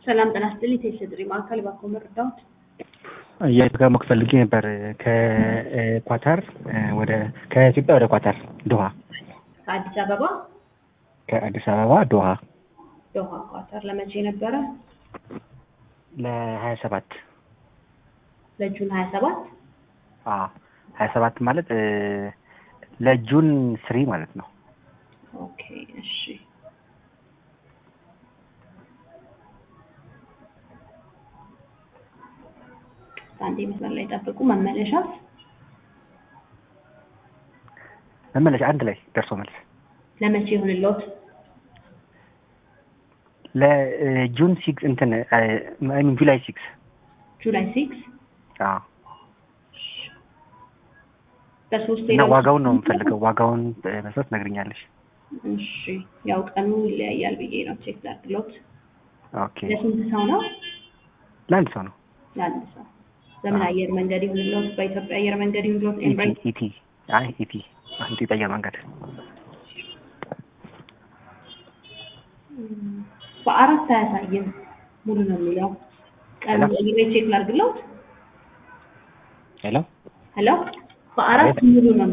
ሰላም ጤና ይስጥልኝ። ተይሰድሪ ማዕከል ባኮ መርዳት የኢትዮጵያ መክፈልጌ ነበር ከኳታር ወደ ከኢትዮጵያ ወደ ኳታር ዶሃ ከአዲስ አበባ ዶሃ ኳታር ለመቼ ነበረ? ለ27 ለጁን 27 27 ማለት ለጁን 3 ማለት ነው። ኦኬ እሺ አንዴ መስመር ላይ ጠብቁ። መመለሻ አንድ ላይ ደርሶ መልስ ለመቼ ይሁንልዎት? ለጁን 6 እንትን ጁላይ 6 በሶስት እና ዋጋውን ነው የምፈልገው። ዋጋውን በመስጠት ነግሪኛለሽ። እሺ ያው ቀኑ ይለያያል ብዬ ነው ቼክ ላድርግሎት። ኦኬ ለስንት ሰው ነው? ለአንድ ሰው ነው። ለአንድ ሰው በምን አየር መንገድ ይሁንልዎት? በኢትዮጵያ አየር መንገድ ይሁንልዎት? ኢቲ አየር መንገድ በአራት አያሳይም። ሙሉ ነው የሚለው። ቀኑ ቼክ ላድርግሎት። ሄሎ በአራት ሙሉ ነው